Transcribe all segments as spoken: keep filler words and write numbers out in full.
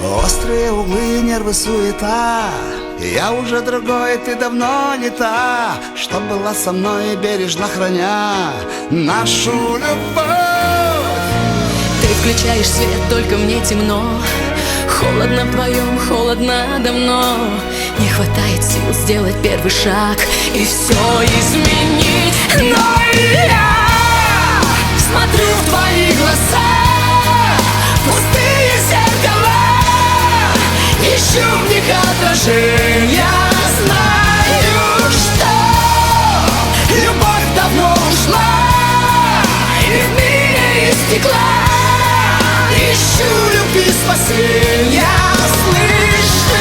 Острые углы, нервы, суета. Я уже другой, ты давно не та, что была со мной, бережно храня нашу любовь. Ты включаешь свет, только мне темно. Холодно вдвоем, холодно давно. Не хватает сил сделать первый шаг и все изменить. Но я смотрю в твои глаза, пустые зеркала, ищу в них отражения. Знаю, что любовь давно ушла, и в мире из стекла ищу любви спасения. Слышишь?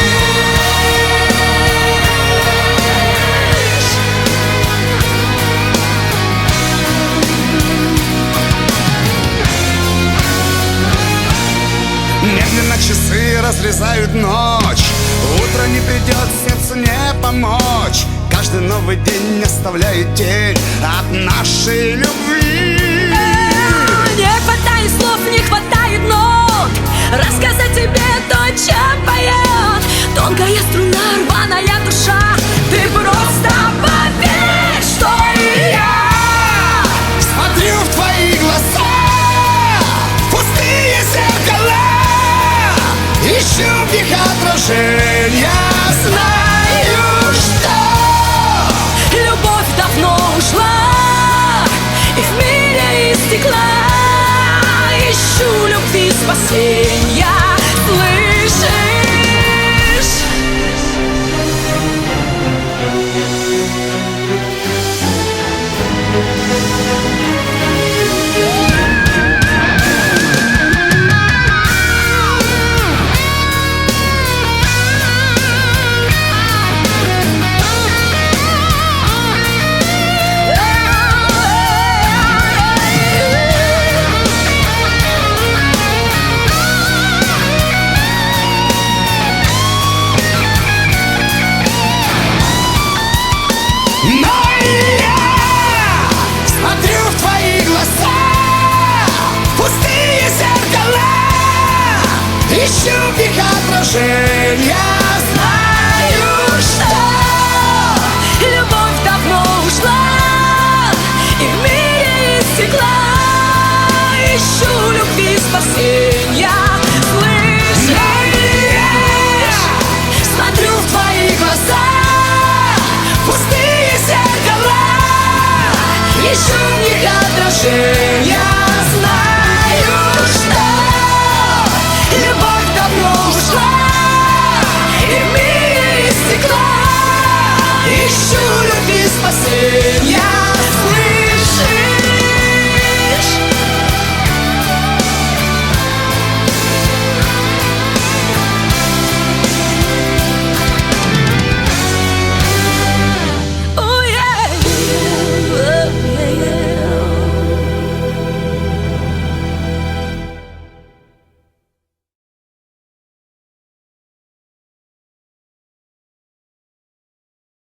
Медленно часы разрезают ночь. Утро не придет, сердцу не помочь. Каждый новый день оставляет тень от нашей любви. Не хватает слов, не хватает нот рассказать тебе то, чем поет тонкая струна, рваная душа. Ты просто поверь, что и я Смотрю в твои глаза, пустые зеркала, ищу в них отражения. знаю, что любовь давно ушла, и в мире из стекла ищу любви спасения. Слышишь? Но я смотрю в твои глаза, пустые зеркала, ищу в них отражения. Знаю, что любовь давно ушла, и в мире из стекла ищу любви спасения.